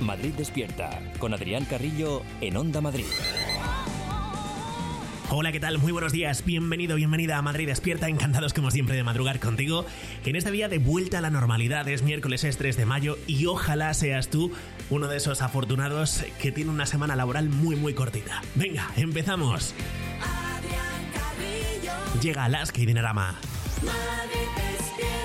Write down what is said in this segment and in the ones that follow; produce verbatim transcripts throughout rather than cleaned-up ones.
Madrid Despierta, con Adrián Carrillo en Onda Madrid. Hola, ¿qué tal? Muy buenos días, bienvenido, bienvenida a Madrid Despierta, encantados como siempre de madrugar contigo. En este día de vuelta a la normalidad, es miércoles, es tres de mayo y ojalá seas tú uno de esos afortunados que tiene una semana laboral muy muy cortita. Venga, empezamos. Adrián Carrillo. Llega Alaska y Dinarama. Madrid Despierta.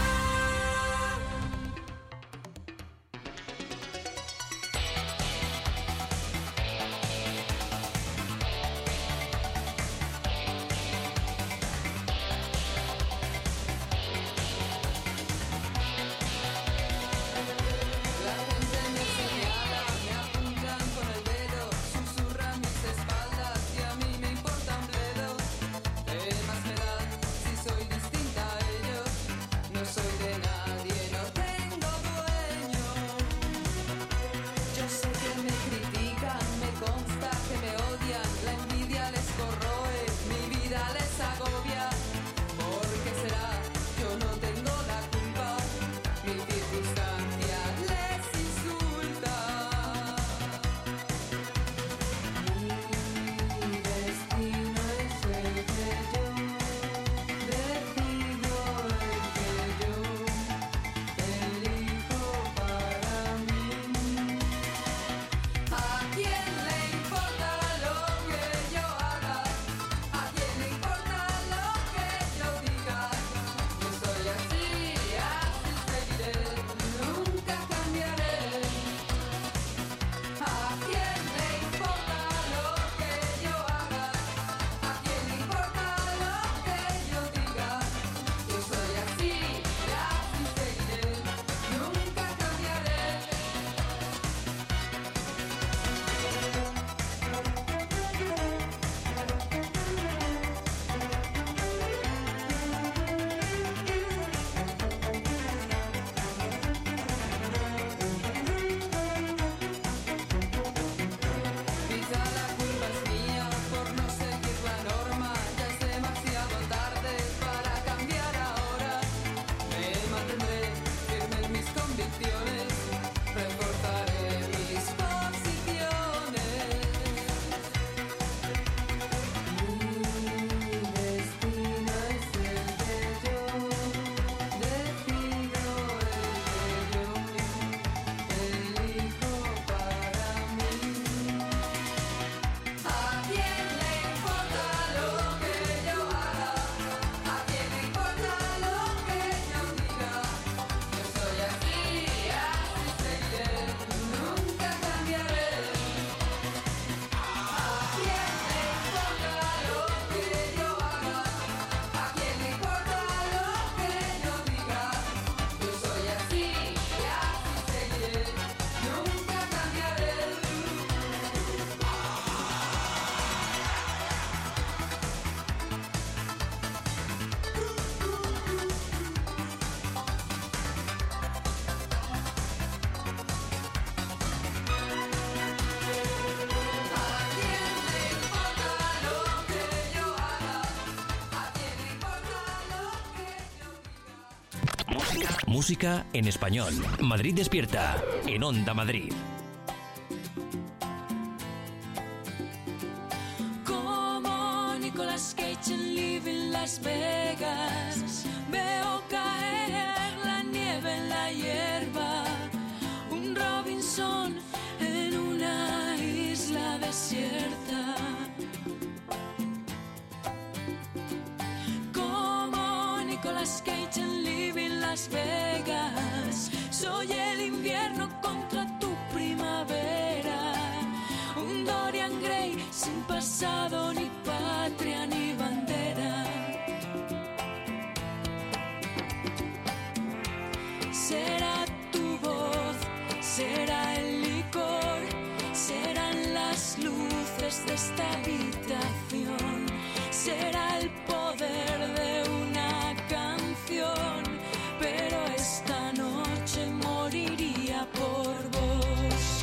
Música en español. Madrid Despierta en Onda Madrid. Como Nicolas Cage en Living Las Vegas, veo caer la nieve en la hierba, un Robinson en una isla desierta. Como Nicolas Cage en Living Las Vegas, soy el invierno contra tu primavera, un Dorian Gray sin pasado, ni patria, ni bandera. Será tu voz, será el licor, serán las luces de esta habitación, será el poder de una canción, pero esta noche moriría por vos.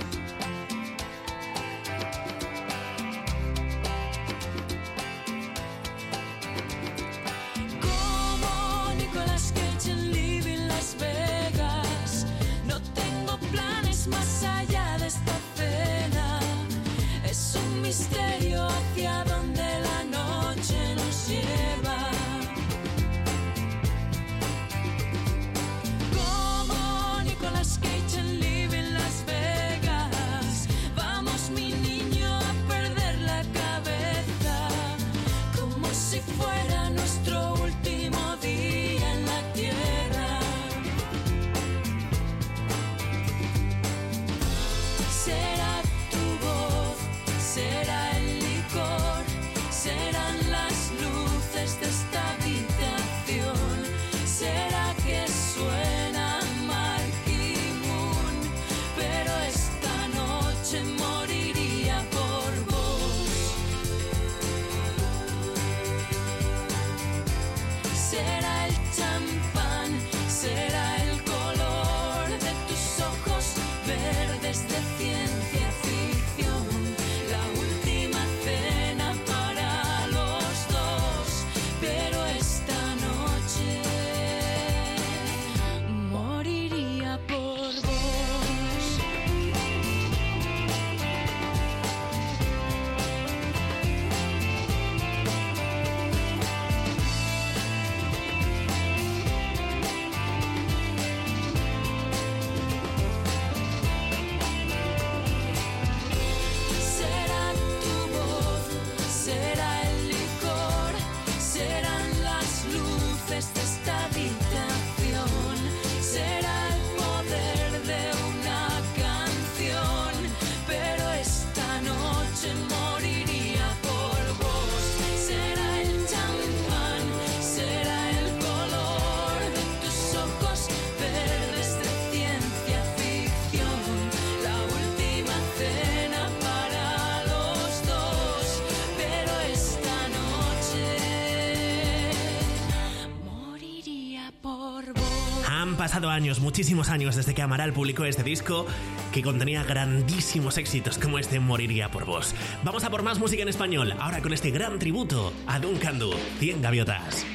Como Nicolas Cage en Living Las Vegas, no tengo planes más allá Han pasado años, muchísimos años, desde que Amaral publicó este disco que contenía grandísimos éxitos como este Moriría por vos. Vamos a por más música en español, ahora con este gran tributo a Duncan Du, cien gaviotas.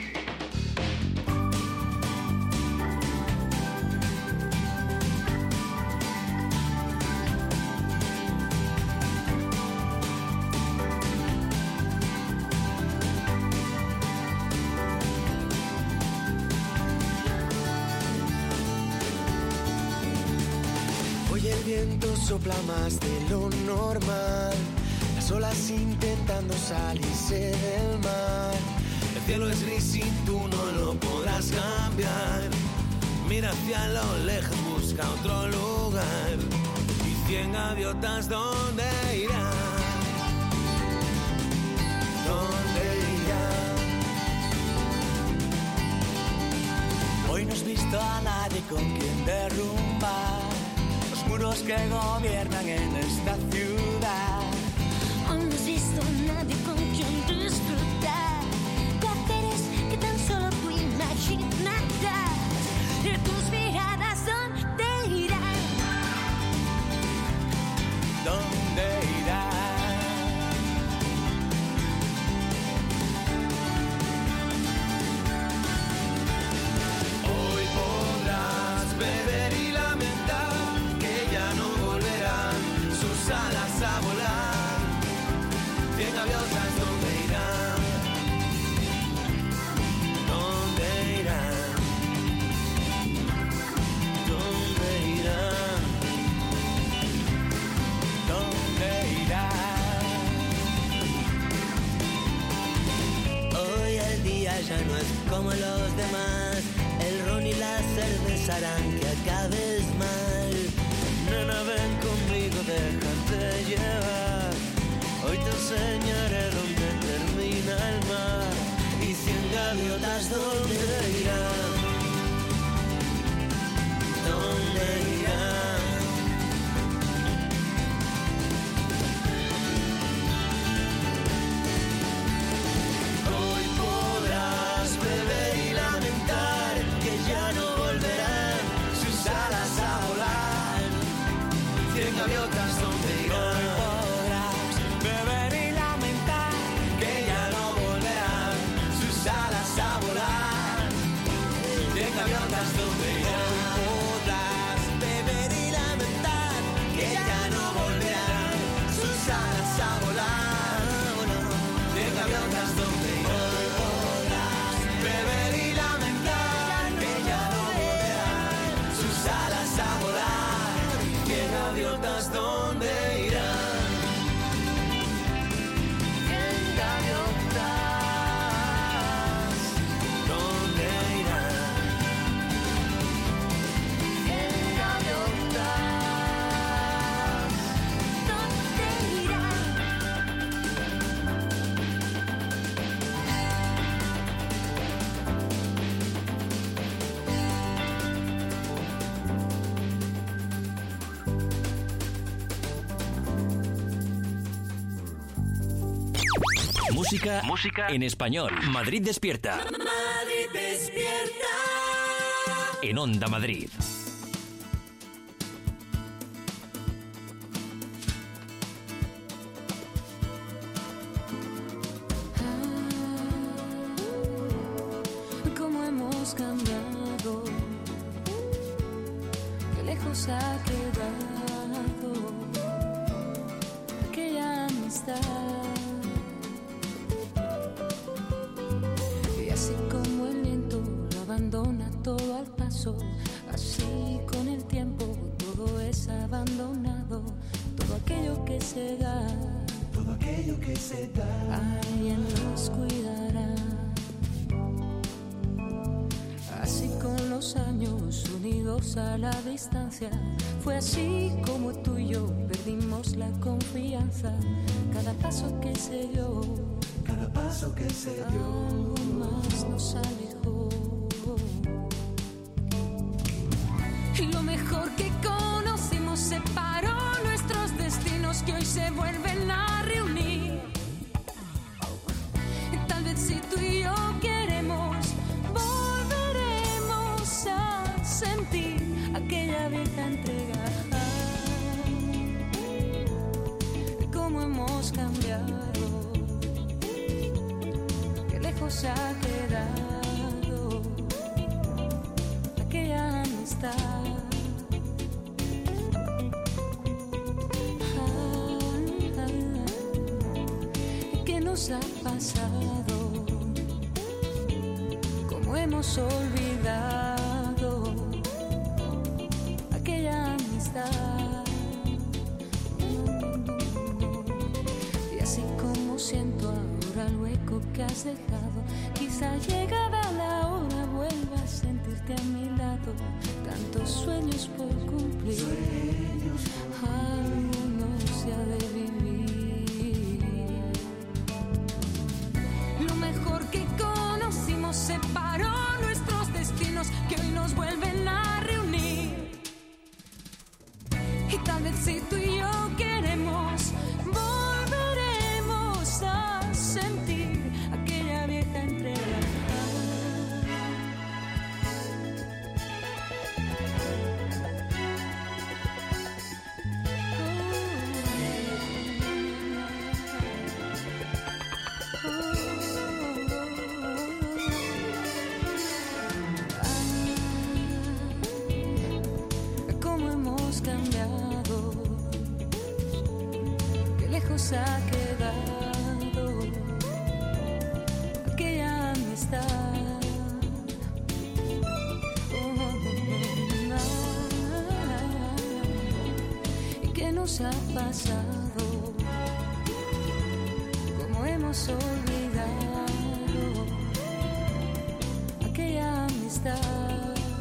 Sopla más de lo normal, las olas intentando salirse del mar. El cielo es gris y tú no lo podrás cambiar. Mira hacia lo lejos, busca otro lugar. Y cien gaviotas, ¿dónde irán? ¿Dónde irán? Hoy no has visto a nadie con quien derrumbar muros que gobiernan en esta ciudad. Hoy no has visto a nadie con quien disfrutar placeres que tan solo tú imaginarás. Y tus miradas, ¿dónde irán? ¿Dónde irán? Hoy podrás beber y lamentar alas a volar, cien gaviotas, ¿dónde irán? ¿Dónde irán? ¿Dónde irán? ¿Dónde irán? Hoy el día ya no es como los demás, el ron y la cerveza harán que acabes mal. Nena, ven conmigo, déjate llevar. Hoy te enseñaré dónde termina el mar. Y cien gaviotas, ¿dónde irán? ¿Dónde irán? Hoy podrás beber y lamentar que ya no volverán sus alas a volar. Cien gaviotas, ¿dónde irán? Podrás beber y lamentar que ya no volverán sus alas a volar. Cien gaviotas, ¿dónde irán? Podrás beber y lamentar que ya no volverán sus alas a volar. Cien gaviotas, ¿dónde irán? Podrás beber y lamentar que ya no volverán sus alas a volar. Cien gaviotas, ¿dónde irán? Cien gaviotas, ¿dónde irán? Cien gaviotas, ¿dónde Música, música en español. Madrid despierta. Madrid despierta. En Onda Madrid. Ah, cómo hemos cambiado, qué lejos ha quedado aquella amistad. Abandona todo al paso, así con el tiempo todo es abandonado, todo aquello que se da, todo aquello que se da, alguien los cuidará. Así con los años unidos a la distancia, fue así como tú y yo perdimos la confianza, cada paso que se dio, cada paso que se dio, algo más nos alejó. Y lo mejor que conocimos separó nuestros destinos que hoy se vuelven a reunir. Tal vez si tú y yo queremos, volveremos a sentir aquella vieja entrega. De cómo hemos cambiado, qué lejos ha quedado aquella amistad. ¿Qué nos ha pasado? ¿Cómo hemos olvidado aquella amistad? Y así como siento ahora el hueco que has dejado, quizá llegada la hora vuelva a sentirte a mi lado. Tantos sueños por cumplir, algunos se ha de vivir. Lo mejor que conocimos separó nuestros destinos, que hoy nos vuelven a reunir. Y tal vez si tú y yo queremos, volveremos a sentir aquella vieja entrega. Ha quedado aquella amistad. Oh, ¿y qué nos ha pasado? ¿Cómo hemos olvidado aquella amistad?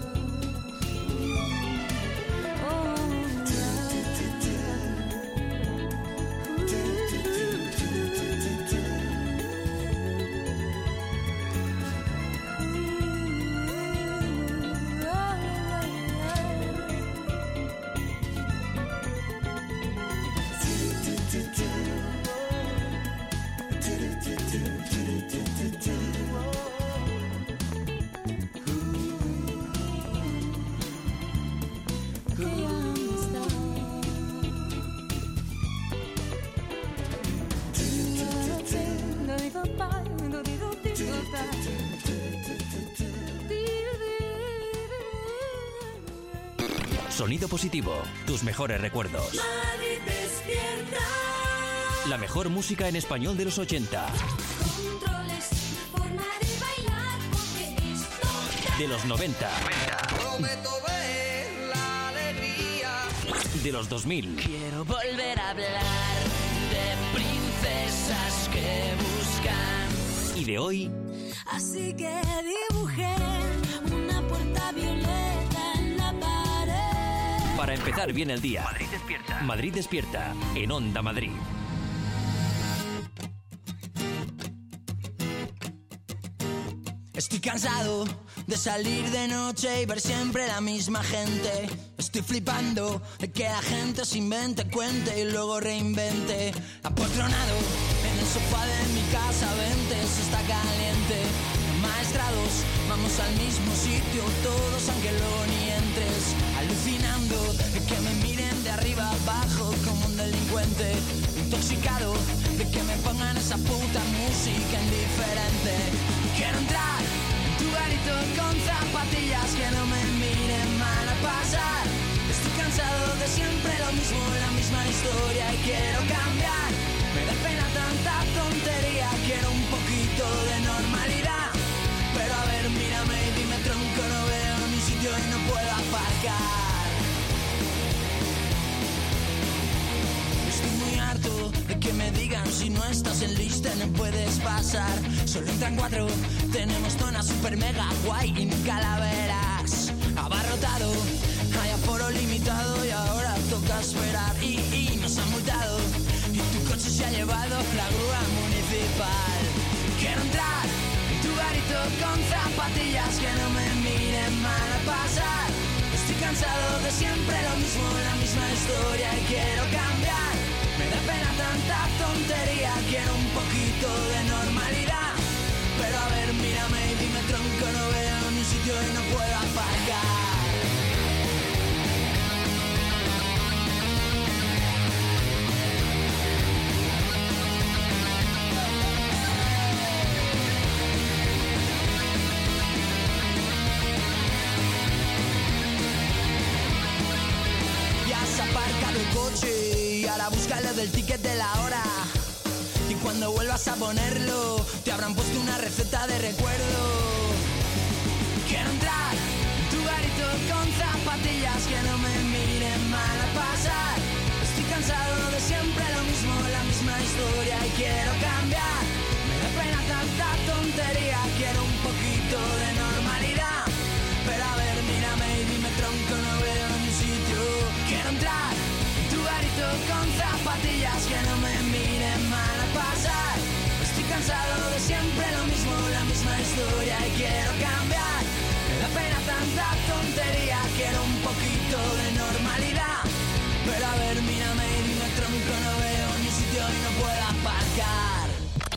Sonido Positivo, tus mejores recuerdos. Madrid despierta. La mejor música en español de los ochenta. Controles, forma de bailar, porque esto De los noventa. Prometo ver la alegría. De los dos mil. Quiero volver a hablar de princesas que buscan. Y de hoy. Así que dibujé una puerta violeta en la pared. Para empezar bien el día. Madrid despierta. Madrid despierta. En Onda Madrid. Estoy cansado de salir de noche y ver siempre la misma gente. Estoy flipando de que la gente se invente, cuente y luego reinvente. Apotronado en el sofá de mi casa, vente, se está caliente. Maestrados, vamos al mismo sitio todos, aunque luego ni entres. Alucinando de que me miren de arriba abajo como un delincuente. Intoxicado de que me pongan esa puta música indiferente. Quiero entrar en tu garito con zapatillas que no me miren mal a pasar. Estoy cansado de siempre lo mismo, la misma historia y quiero cambiar. Me da pena tanta tontería, quiero un poquito de normalidad. Pero a ver, mírame y dime tronco, no veo ni sitio y no puedo aparcar. Estoy muy harto de que me digan si no estás en lista no puedes pasar. Solo entran cuatro, tenemos zona super mega guay y nunca la verás. Abarrotado, hay aforo limitado y ahora toca esperar. Y, y nos han multado y tu coche se ha llevado la grúa municipal. Quiero entrar en tu garito con zapatillas que no me miren mal a pasar. Estoy cansado de siempre lo mismo, la misma historia y quiero cambiar. Me da pena tanta tontería, quiero un poquito de normalidad. Pero a ver, mírame y dime tronco, no veo ni sitio y no puedo aparcar. coche y ahora búscalo del ticket de la hora. Y cuando vuelvas a ponerlo, te habrán puesto una receta de recuerdo. Quiero entrar en tu garito con zapatillas que no me miren mal a pasar. Estoy cansado de siempre lo mismo, la misma historia y quiero cambiar. Me da pena tanta tontería, quiero un poquito de normalidad. Pero a ver, mírame y dime tronco, no veo ni sitio. Quiero entrar en tu garito con zapatillas que no me miren mal a pasar. Estoy cansado de siempre lo mismo, la misma historia y quiero cambiar. Me da pena tanta tontería, quiero un poquito de normalidad. Pero a ver, mírame y dime tronco, no veo ni sitio y no puedo aparcar.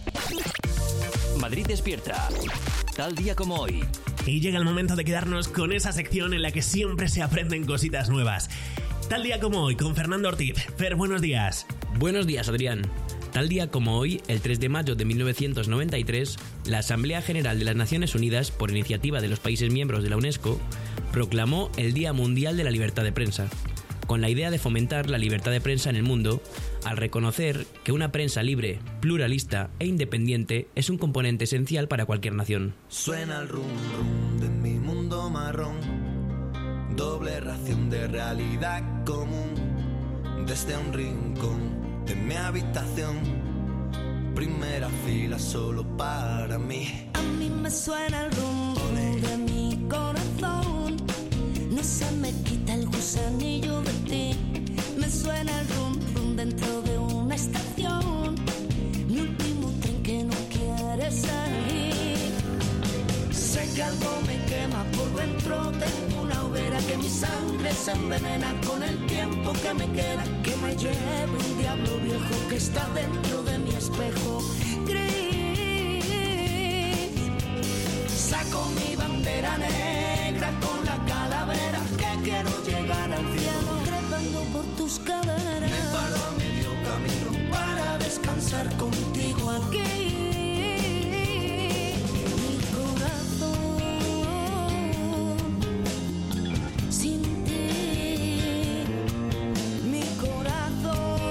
Madrid despierta. Tal día como hoy. Y llega el momento de quedarnos con esa sección en la que siempre se aprenden cositas nuevas. Tal día como hoy, con Fernando Ortiz. Fer, buenos días. Buenos días, Adrián. Tal día como hoy, el tres de mayo de mil novecientos noventa y tres, la Asamblea General de las Naciones Unidas, por iniciativa de los países miembros de la UNESCO, proclamó el Día Mundial de la Libertad de Prensa, con la idea de fomentar la libertad de prensa en el mundo, al reconocer que una prensa libre, pluralista e independiente es un componente esencial para cualquier nación. Suena el rum rum de mi mundo marrón, doble ración de realidad común, desde un rincón de mi habitación, primera fila solo para mí. A mí me suena el rum rum de mi corazón, no se me quita el gusanillo de ti. Me suena el rum rum dentro de una estación, mi último tren que no quiere salir. Sé que algo me quema por dentro, tengo una hoguera que mi sangre se envenena con el tiempo que me queda, que me lleve un diablo viejo que está dentro de mi espejo gris. Saco mi bandera negra con la calavera, que quiero llegar al cielo trepando por tus caderas. Me paro a medio camino para descansar contigo aquí. Mi corazón sin ti, mi corazón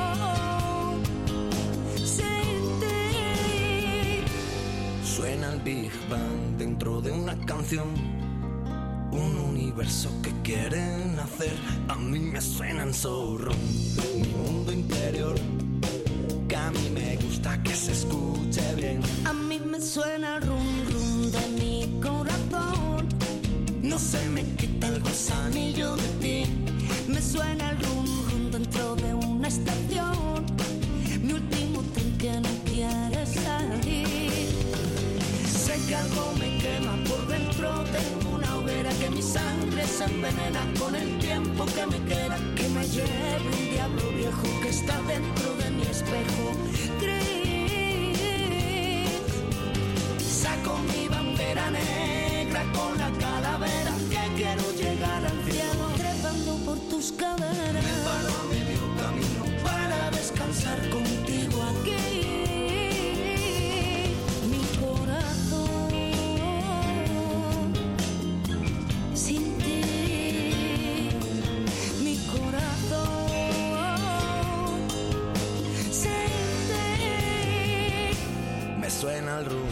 sin ti. Suena el Big Bang dentro de una canción, un universo que quieren hacer. A mí me suenan zorro, mi mundo interior, que a mí me gusta que se escuche bien. A mí me suena el rum rum de mi corazón, no se me quita el gusanillo de ti. Me suena el rum rum dentro de una estación, mi último tren que no quiere salir. Sé que algo me quema por dentro, tengo una hoguera que mi sangre se envenena con el tiempo que me queda, que me lleve un diablo viejo que está dentro de mi espejo gris. Saco mi bandera negra con la calavera, que quiero llegar al cielo trepando por tus caderas. Me paro a medio camino para descansar contigo aquí. Mi corazón sin ti, mi corazón sin ti. Me suena el rum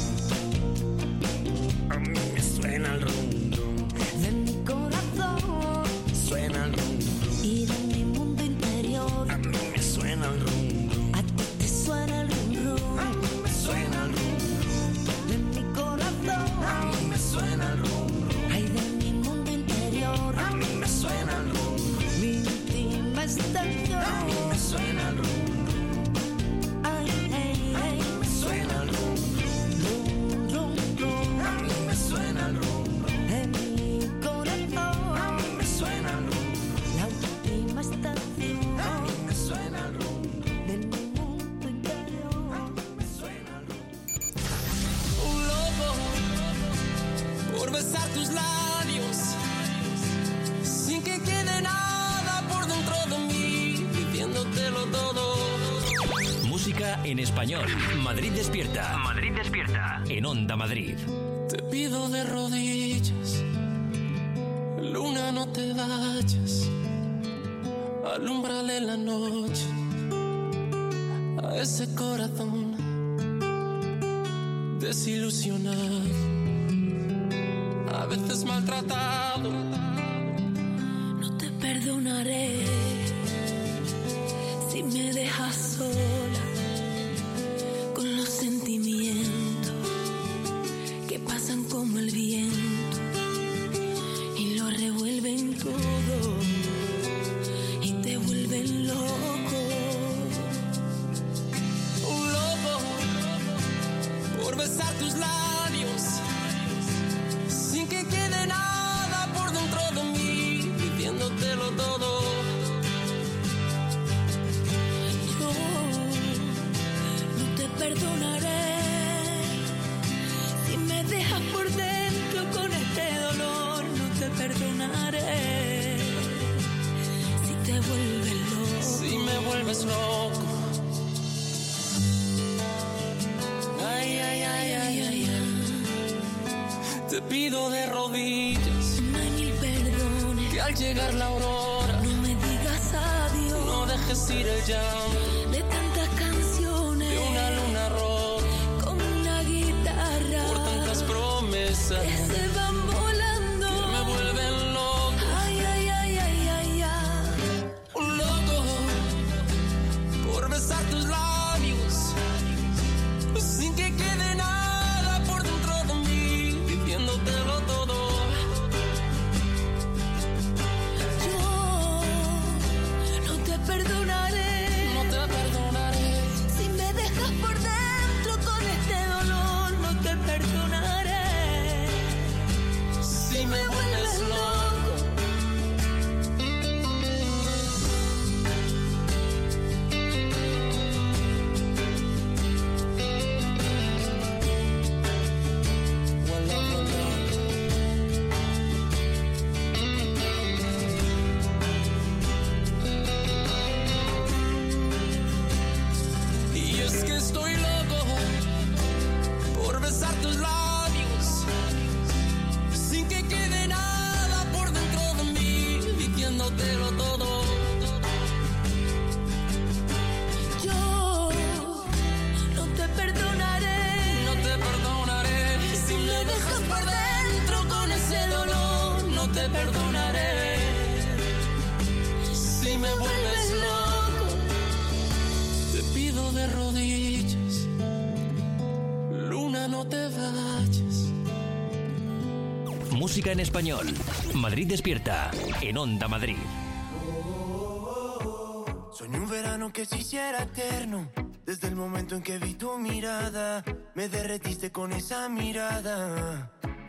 rum, a mí me suena el rum rum De mi corazón suena el rum rum, y de mi mundo interior. a mí me suena el rum rum, A ti te suena el rum rum. a mí me suena el rum rum, De mi corazón, a mí me suena el rum rum, ay, de mi mundo interior. a mí me suena el rum rum, Mi última estación. a mí me suena el rum rum, Ay, ay, ay. me suena el rum rum, Rum, rum, rum. a mí me suena el rum rum, De mi a corazón. mí me suena el rum rum, La última estación. a mí me suena el rum rum, De mi mundo interior. me suena el rum rum. Un loco por besar tus labios sin que quede nada por dentro de mí, pidiéndotelo todo. Música en español. Madrid despierta. Madrid despierta. En Onda Madrid. Te pido de rodillas, luna, no te vayas. Alúmbrale la noche a ese corazón desilusionado, a veces maltratado. No te perdonaré si me dejas sola con los sentimientos que pasan como el viento y lo revuelven todo y te vuelven loco. Un loco por besar tus labios sin que quede nada por dentro de mí, pidiéndotelo todo. Yo no te perdonaré si me dejas por dentro con este dolor. No te perdonaré si te vuelves loco. Si me vuelves loco. Ay, ay, ay, ay, ay, ay. Te pido de rodillas, no hay mil perdones, que al llegar la aurora no me digas adiós. No dejes ir el llanto de tantas canciones, de una luna roja con una guitarra, por tantas promesas que se van volando, que me vuelven loco. Ay, ay, ay, ay, ay, ay. Un loco por besar tus labios sin que quede nada por dentro de mí, pidiéndotelo todo. Yo no te perdonaré, no te perdonaré si me dejas por dentro con este dolor. No te perdonaré si me vuelves loco. Y es que estoy loco por besar tus labios sin que quede nada por dentro de mí, diciéndotelo todo. Yo no te perdonaré, No te perdonaré si me dejas por dentro con ese dolor. no te perdonaré si me vuelves loco. Te pido de rodillas, luna, no te vayas. Música en español. Madrid Despierta, en Onda Madrid. Soñé un verano que se hiciera eterno. Desde el momento en que vi tu mirada, me derretiste con esa mirada.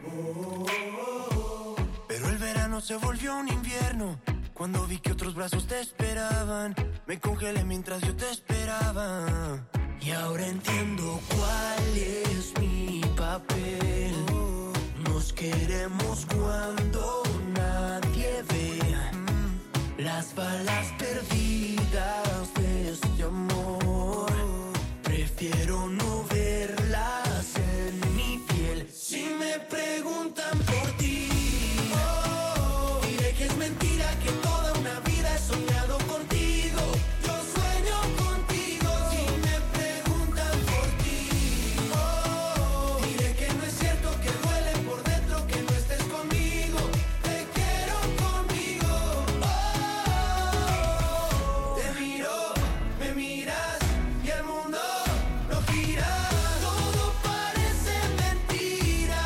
Pero el verano se volvió un invierno. Cuando vi que otros brazos te esperaban, me congelé mientras yo te esperaba. Y ahora entiendo cuál es mi papel. Nos queremos cuando nadie ve. Las balas perdidas de este amor, prefiero no verlas en mi piel. Si me preguntan por ti, oh, diré que es mentira, que toda una vida he soñado contigo. Yo sueño contigo. Si me preguntan por ti, oh, diré que no es cierto, que duele por dentro que no estés conmigo. Te quiero conmigo. Oh, te miro, me miras y el mundo no gira. Todo parece mentira.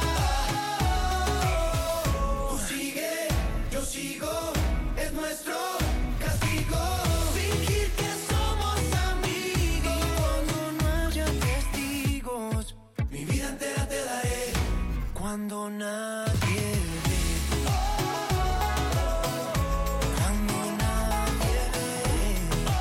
Tú sigue, yo sigo, es nuestro castigo. Fingir que somos amigos. Y cuando no haya testigos, mi vida entera te daré. Cuando nadie ve. Cuando nadie ve.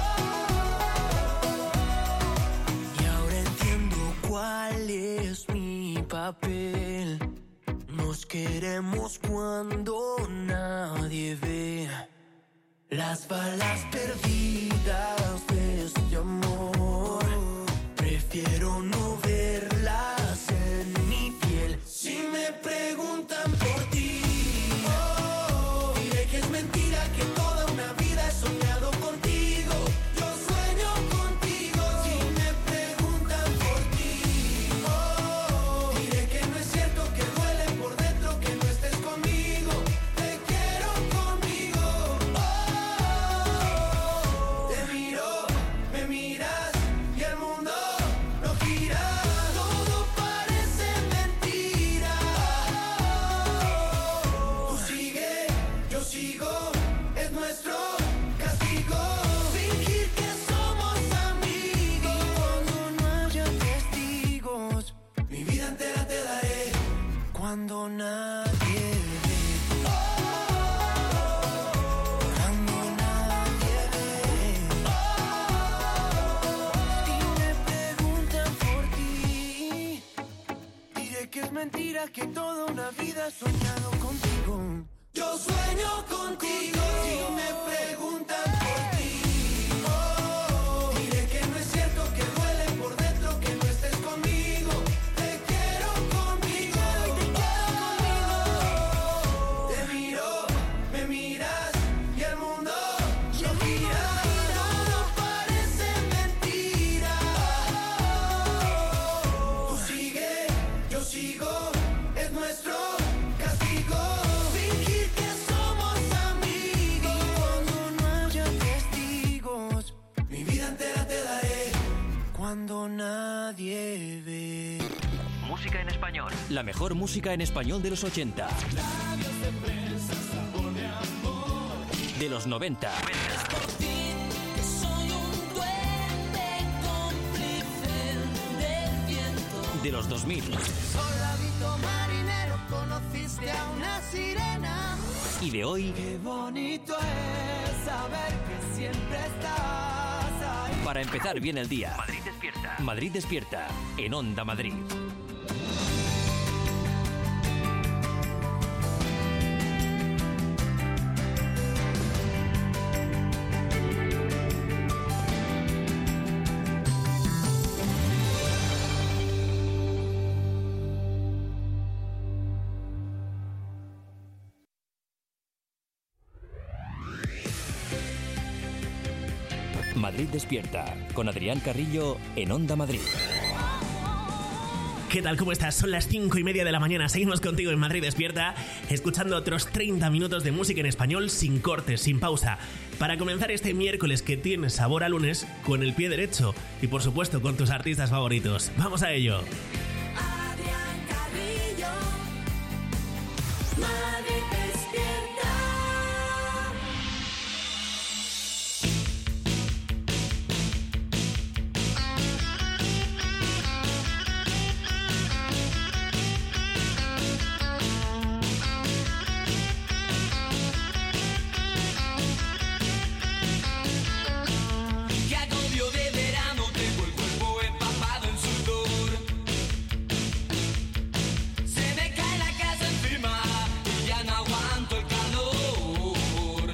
Y ahora entiendo cuál es mi papel. Nos queremos cuando nadie ve. Las balas perdidas de este amor, prefiero no verlas en mi piel. Si me preguntan por ti, oh, diré que es mentira, que toda una vida he soñado con mentira que toda una vida he soñado contigo. Yo sueño contigo. Si me preguntan por ti, oh, diré que no es cierto, que duele por dentro que no estés conmigo. Te quiero conmigo, te quiero conmigo. Te miro, me miras y el mundo no gira. Todo parece mentira. Tú sigue, yo sigo, es nuestro castigo. Fingir que somos amigos cuando no haya testigos. Mi vida entera te daré cuando nadie ve. Música en español. La mejor música en español de los ochenta. De los noventa. Soy un duende cómplice del viento. De los dos mil. Soldadito marinero, conociste a una sirena. Y de hoy. Qué bonito es saber que siempre estás ahí. Para empezar bien el día. Madrid despierta. Madrid despierta. En Onda Madrid. Madrid despierta. Con Adrián Carrillo en Onda Madrid. ¿Qué tal? ¿Cómo estás? Son las cinco y media de la mañana. Seguimos contigo en Madrid Despierta, escuchando otros treinta minutos de música en español sin cortes, sin pausa, para comenzar este miércoles que tiene sabor a lunes con el pie derecho y, por supuesto, con tus artistas favoritos. ¡Vamos a ello! Adrián Carrillo, Madrid despierta. Qué agobio de verano, tengo el cuerpo empapado en sudor. Se me cae la casa encima y ya no aguanto el calor.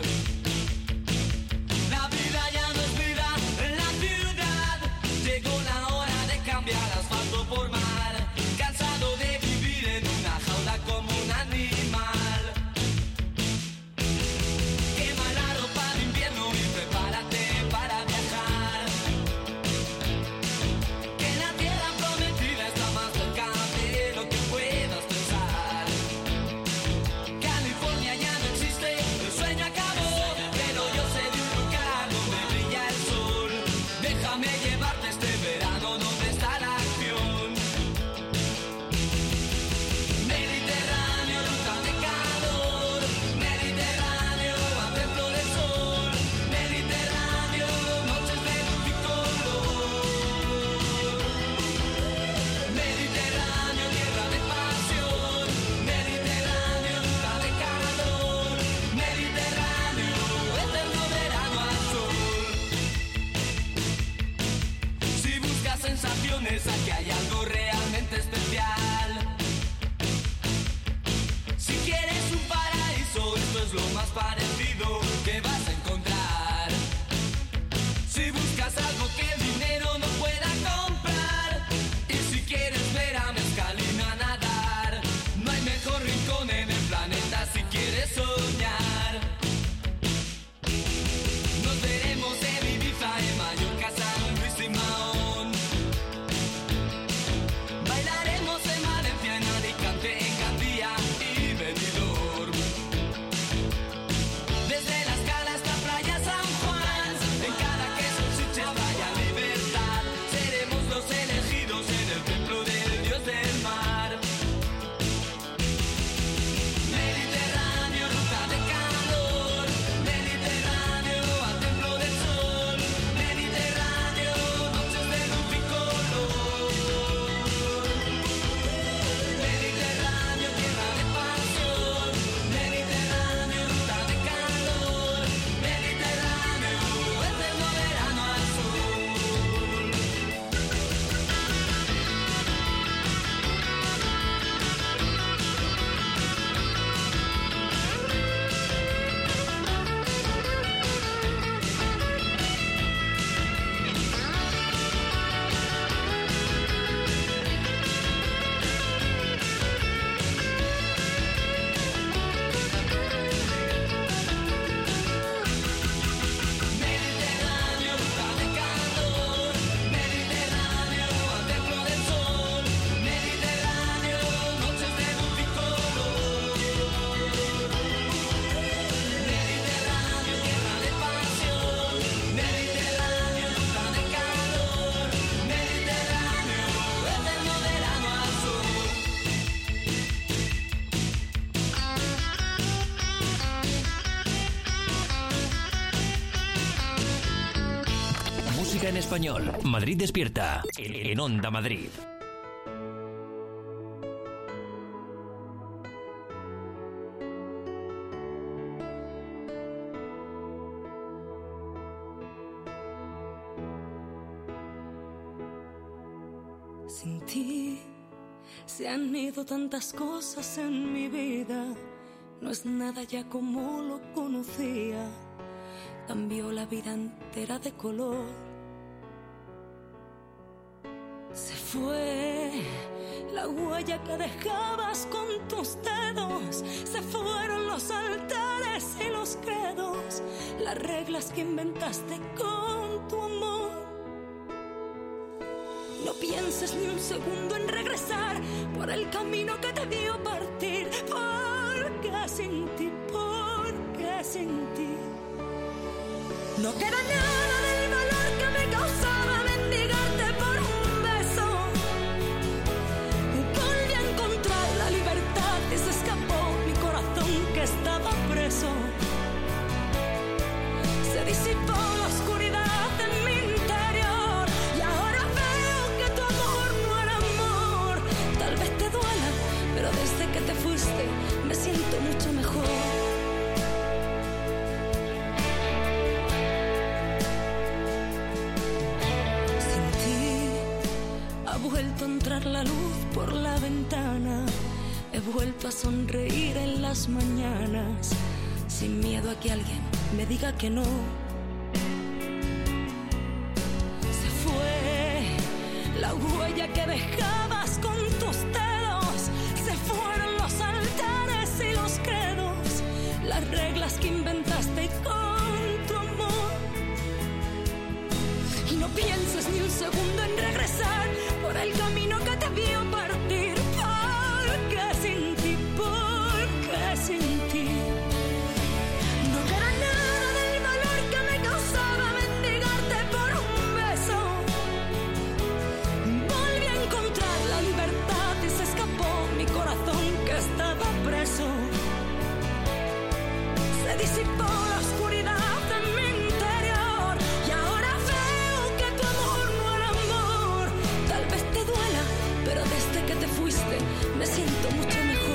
La vida ya no es vida en la ciudad. Llegó la hora de cambiar asfalto por mar. Cansado de vivir en una jaula como un animal. Quema la ropa de invierno y prepárate para viajar. Que la tierra prometida está más cerca de lo que puedas pensar. California ya no existe, el sueño acabó. Pero yo sé de un lugar donde brilla el sol. Déjame llevarte este verano donde está la acción. Mediterráneo, luta de calor. Mediterráneo, adentro del sol. Mediterráneo, noches de multicolor. Mediterráneo, tierra de pasión. Mediterráneo, luta de calor. Mediterráneo, eterno verano al sol. Si buscas sensaciones, aquí hay algo realmente especial. Si quieres un paraíso, esto es lo más parecido que vas a encontrar. Si buscas algo que el dinero no pueda comprar, y si quieres ver a Mezcalina nadar, no hay mejor rincón en el planeta si quieres soñar. Nos veremos en Ibiza, en Mallorca, San Luis y Mahón. Bailaremos en Valencia, en Alicante, en Gandía y Benidorm. Desde la escala Música en español. Madrid Despierta. En Onda Madrid. Sin ti se han ido tantas cosas en mi vida. No es nada ya como lo conocía. Cambió la vida entera de color. Se fue la huella que dejabas con tus dedos. Se fueron los altares y los credos, las reglas que inventaste con tu amor. No pienses ni un segundo en regresar por el camino que te vio partir. Porque sin ti, porque sin ti no queda nada del valor que me causaba mendigarte por un beso. Volví a encontrar la libertad y se escapó mi corazón que estaba preso. Se disipó la oscuridad en mi interior y ahora veo que tu amor no era amor. Tal vez te duela, pero desde que te fuiste me siento mucho mejor. He vuelto a entrar la luz por la ventana. He vuelto a sonreír en las mañanas, sin miedo a que alguien me diga que no. Se fue la huella que dejabas con tus dedos. Se fueron los altares y los credos, las reglas que inventaste con tu amor. Y no pienses ni un segundo en regresar por el camino que te vio partir. Porque sin ti, porque sin ti no queda nada del valor que me causaba mendigarte por un beso. Volví a encontrar la libertad y se escapó mi corazón que estaba preso. Se disipó la oscuridad en mi interior y ahora veo que tu amor no era amor. Tal vez te duela, pero desde que te fuiste me siento mucho mejor.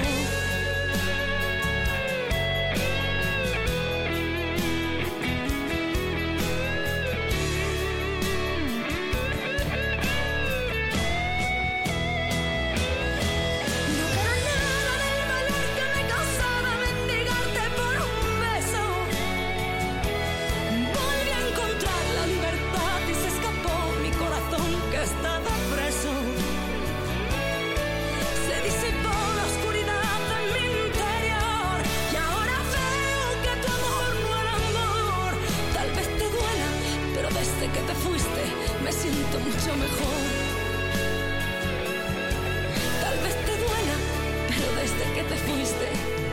No queda nada del valor que me causaba mendigarte por un beso. Volví a encontrar la libertad y se escapó mi corazón que estaba preso. Se disipó la oscuridad en mi interior y ahora veo que tu amor no era amor. Tal vez te duela, pero desde que te fuiste me siento mucho mejor. Tal vez te duela, pero desde que te fuiste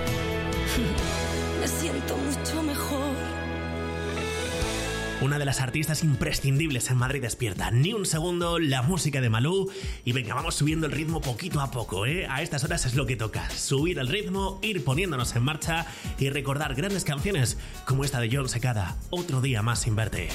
me siento mucho mejor. Una de las artistas imprescindibles en Madrid Despierta. Ni un segundo, la música de Malú. Y venga, vamos subiendo el ritmo poquito a poco, ¿eh? A estas horas es lo que toca. Subir el ritmo, ir poniéndonos en marcha y recordar grandes canciones como esta de Jon Secada, Otro día más sin verte.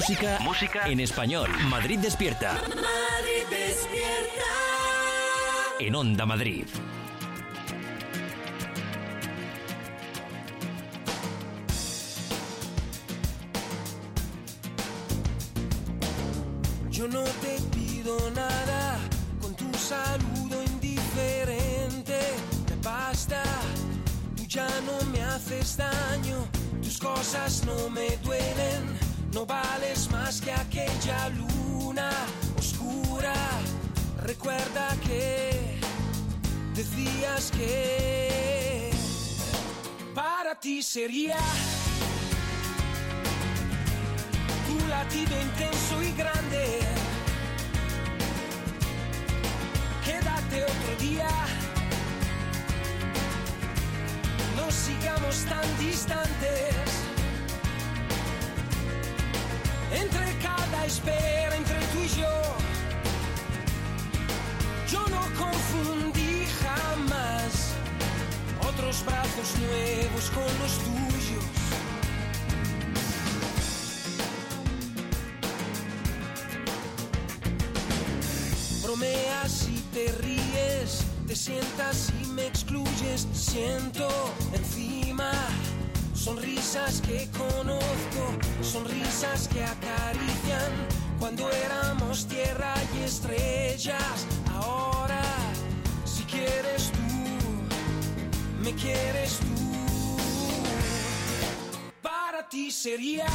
Música, música en español. Madrid despierta. Madrid despierta. En Onda Madrid. Yo no te pido nada, con tu saludo indiferente me basta. Tú ya no me haces daño, tus cosas no me duelen. No vales más que aquella luna oscura. Recuerda que decías que para ti sería tu latido intenso y grande. Quédate otro día, no sigamos tan distantes. Entre cada espera, entre tú y yo, yo no confundí jamás otros brazos nuevos con los tuyos. Bromeas y te ríes, te sientas y me excluyes. Siento encima sonrisas que conozco, sonrisas que acarician cuando éramos tierra y estrellas. Ahora, si quieres tú, me quieres tú. Para ti sería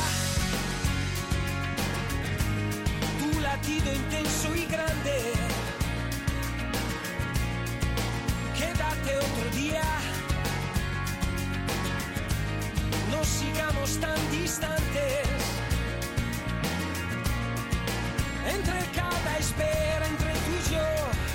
tu latido intenso y grande. Quédate otro día, no sigamos tan distantes. Entre cada espera, entre tú y yo,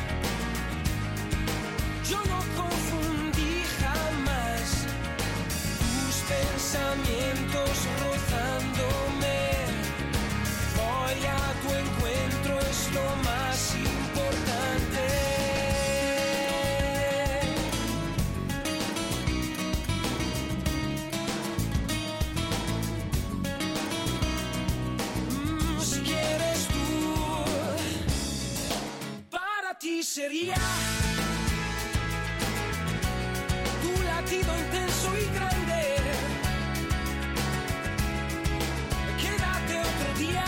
yo no confundí jamás tus pensamientos rozándome. Voy a tu encuentro, es lo más importante. Sería tu latido intenso y grande. Quédate otro día,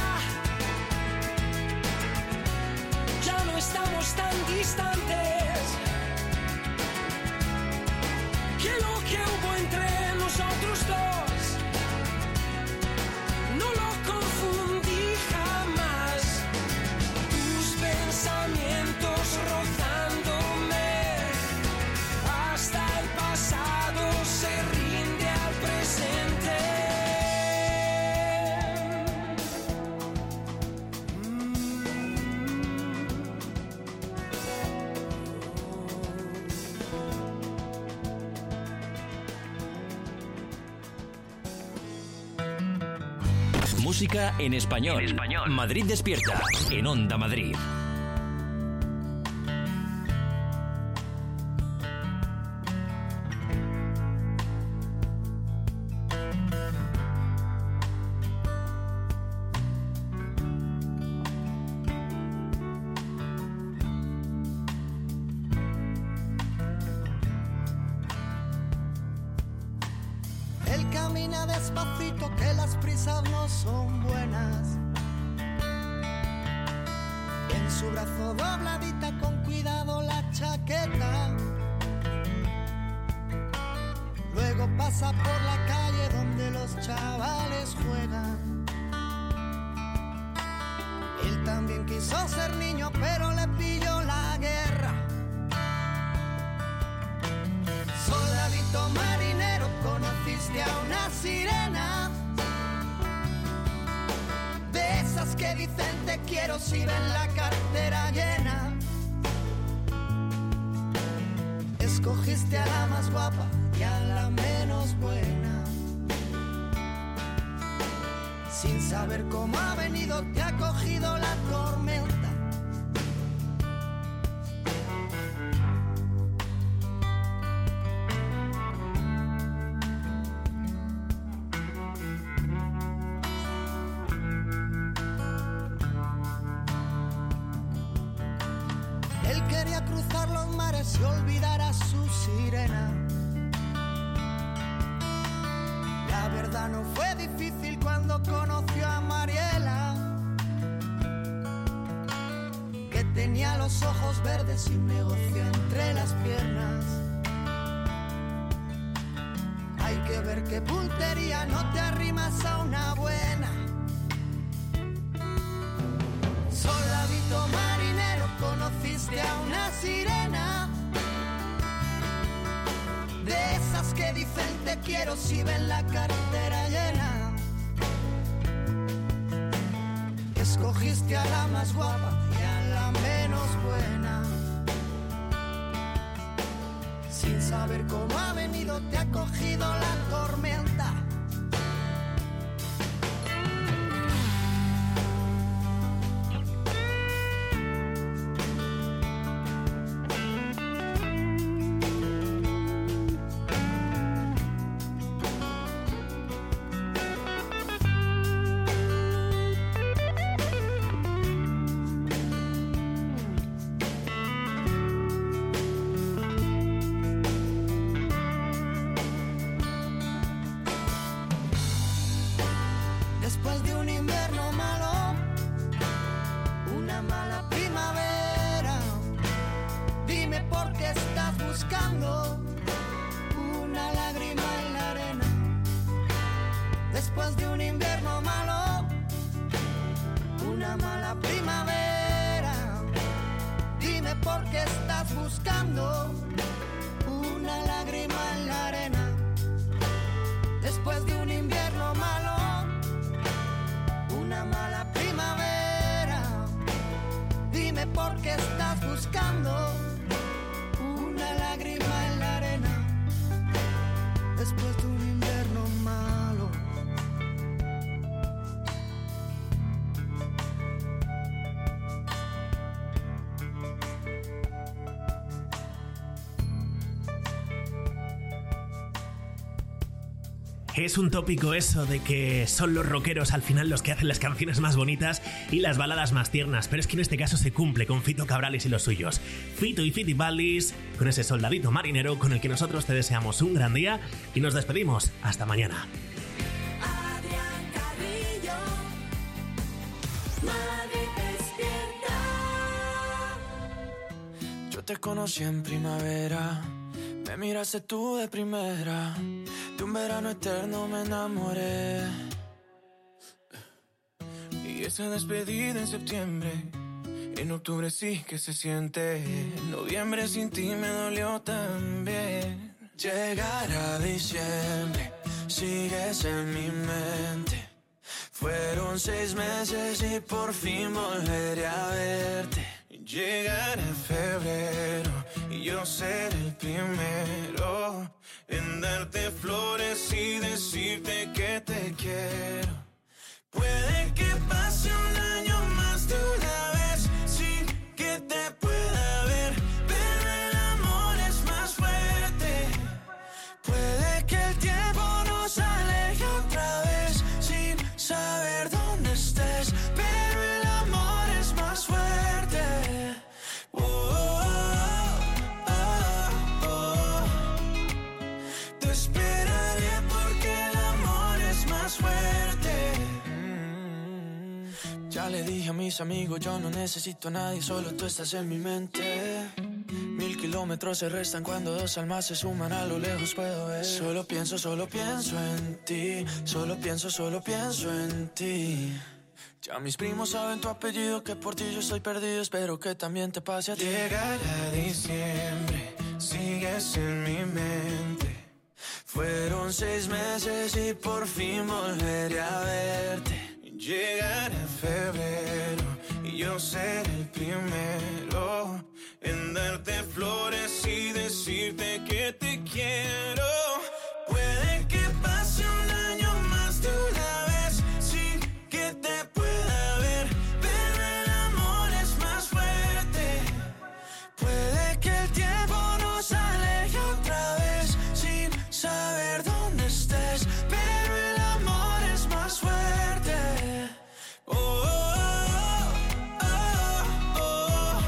ya no estamos tan distantes. Que lo que hubo entre nosotros dos no lo confundí jamás. Tus pensamientos rozándome, hasta el pasado se rinde al presente. Música en español. En español. Madrid despierta. En Onda Madrid. Él camina despacito, que las prisas no son buenas. En su brazo dobladita con cuidado la chaqueta. Luego pasa por la calle donde los chavales juegan. Él también quiso ser niño, pero le pilló la guerra. Soldadito marinero, conociste a una sirena, de esas que dicen te quiero si ven la cartera llena. Escogiste a la más guapa y a la menos buena. Sin saber cómo ha venido, te ha cogido la tormenta. Él quería cruzar los mares y olvidar a su sirena. La verdad no fue difícil cuando conoció a Mariela, que tenía los ojos verdes y un negocio entre las piernas. Hay que ver qué puntería, no te arrimas a una buena. Soldadito marinero, conociste a una sirena, de esas que dicen te quiero si ven la cartera llena. Escogiste a la más guapa y a la menos buena. Sin saber cómo ha venido te ha cogido la tormenta. Después de un invierno malo, una mala primavera, dime por qué estás buscando una lágrima en la arena. Después de un invierno malo, una mala primavera, dime por qué estás buscando una lágrima en la arena. Después de un invierno malo, una mala primavera, dime por qué estás buscando una lágrima en la arena. Después de un invierno malo. Es un tópico eso de que son los rockeros al final los que hacen las canciones más bonitas y las baladas más tiernas, pero es que en este caso se cumple con Fito Cabrales y los suyos. Fito y Fitibaldis, con ese soldadito marinero con el que nosotros te deseamos un gran día y nos despedimos. Hasta mañana. Adrián Carrillo, Madrid despierta. Yo te conocí en primavera, me miraste tú de primera. De un verano eterno me enamoré. Y esa despedida en septiembre, en octubre sí que se siente. En noviembre sin ti me dolió también. Llegar a diciembre, sigues en mi mente. Fueron seis meses y por fin volveré a verte. Llegar a febrero y yo seré el primero en darte flores y decirte que te quiero. Puede que pase un año más de una vez sin que te pueda ver, pero el amor es más fuerte. Puede que el tiempo nos aleje otra vez sin saber dónde estés, pero el amor es más fuerte. Oh, oh, oh, oh. Te esperaré porque el amor es más fuerte. Mm. Ya le dije a mis amigos, yo no necesito a nadie, solo tú estás en mi mente. Mil kilómetros se restan cuando dos almas se suman, a lo lejos puedo ver. Solo pienso, solo pienso en ti, solo pienso, solo pienso en ti. Ya mis primos saben tu apellido, que por ti yo estoy perdido, espero que también te pase a ti. Llegará diciembre, sigues en mi mente. Fueron seis meses y por fin volveré a verte. Llegará febrero y yo seré el primero en darte flores y decirte que te quiero. Puede que pase un año más de una vez sin que te pueda ver, pero el amor es más fuerte. Puede que el tiempo nos aleje otra vez sin saber dónde estés, pero el amor es más fuerte. Oh, oh, oh, oh, oh.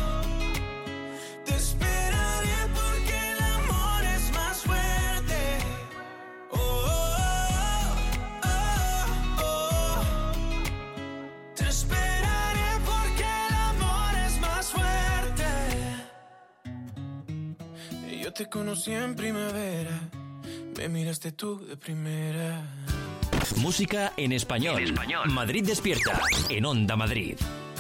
te conocí en primavera, me miraste tú de primera. Música en español. En español. Madrid despierta, en Onda Madrid.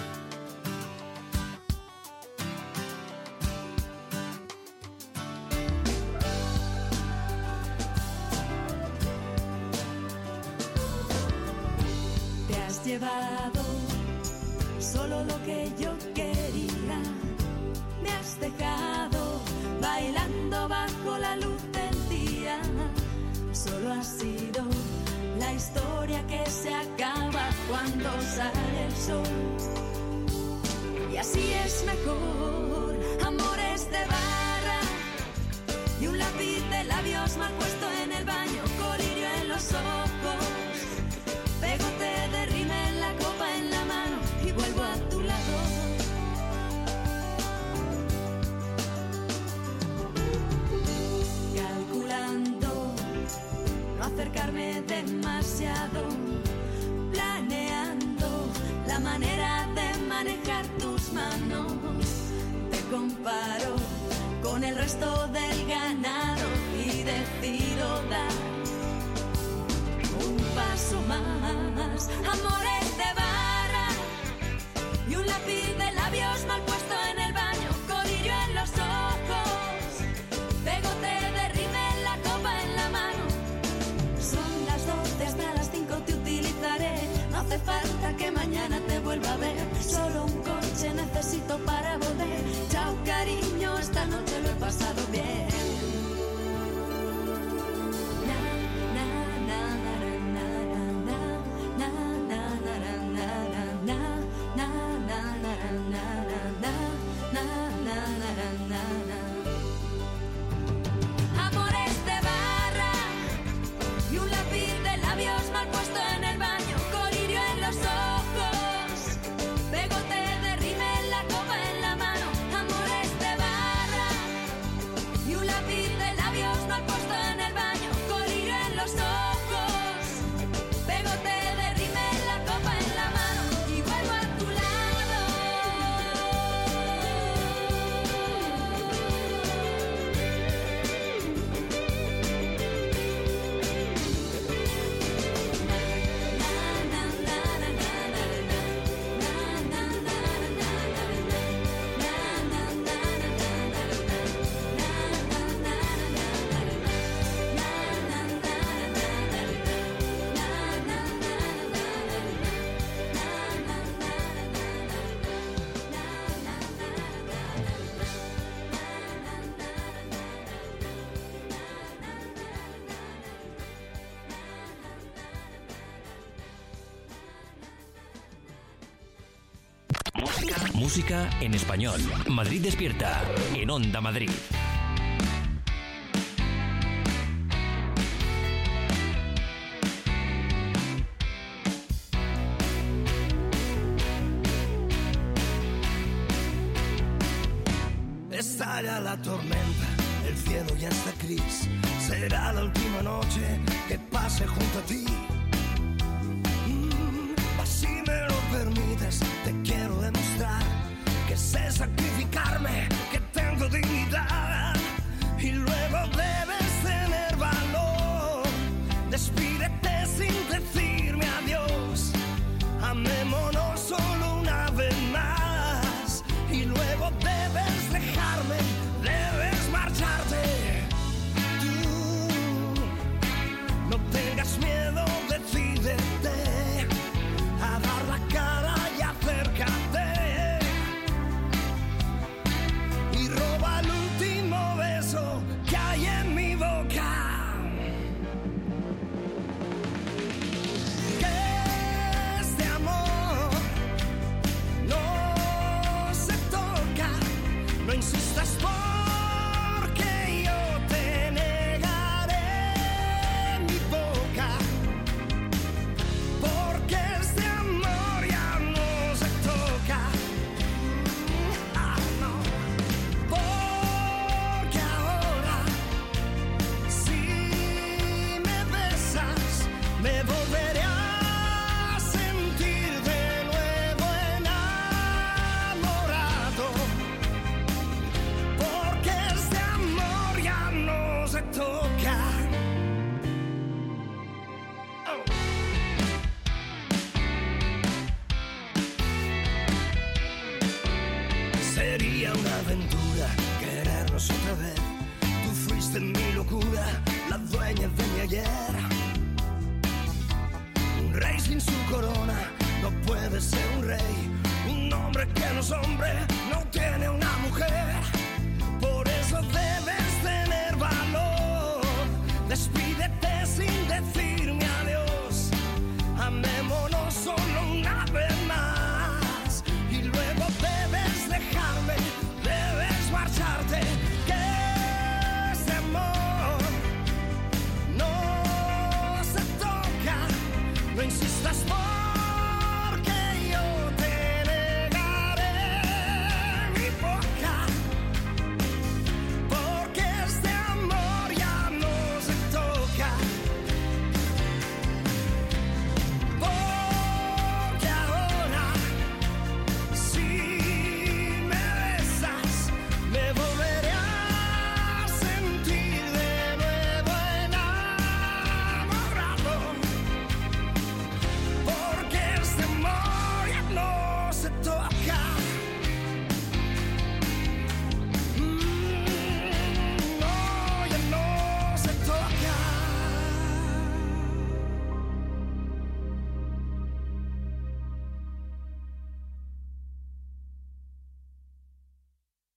Te has llevado solo lo que yo quería. Me has dejado bailando bajo la luz del día. Solo ha sido la historia que se acaba cuando sale el sol. Y así es mejor, amores de barra y un lápiz de labios mal puesto en el baño, colirio en los ojos, pegote de rímel, la copa en la mano y vuelvo a tu lado. Calculando no acercarme demasiado, planeando la manera de manejar tus manos. Te comparo con el resto del ganado y decido dar un paso más. Amores de barra y un lápiz de labios mal puesto en el baño, colirio en los ojos, pegote de rímel, la copa en la mano. Son las doce, hasta las cinco te utilizaré. No hace falta que mañana te vuelva a ver. Solo un coche necesito para volver. Chao cariño, esta noche lo he pasado bien. Amores de barra y un lápiz de labios mal puesto en el baño, colirio en los ojos, pegote de rímel, la copa en la mano. Amores de barra y un lápiz de labios mal puesto en el baño, colirio en los ojos, pegote de rímel, la copa en la mano y vuelvo a tu lado. Música en español. Madrid despierta, en Onda Madrid. Estalla la tormenta, el cielo ya está gris. Será la última noche que pase junto a ti. Mm, si me lo permites, te quiero demostrar que sé sacrificarme, que tengo dignidad. Y luego debes tener valor. Despídete sin decirme adiós. Amémonos solo una vez más. Y luego debes dejarme, debes marcharte. Tú no tengas miedo, decídete a dar la cara y acércate. sería una aventura querernos otra vez. Tú fuiste mi locura, la dueña de mi ayer. Un rey sin su corona no puede ser un rey. Un hombre que no es hombre no tiene una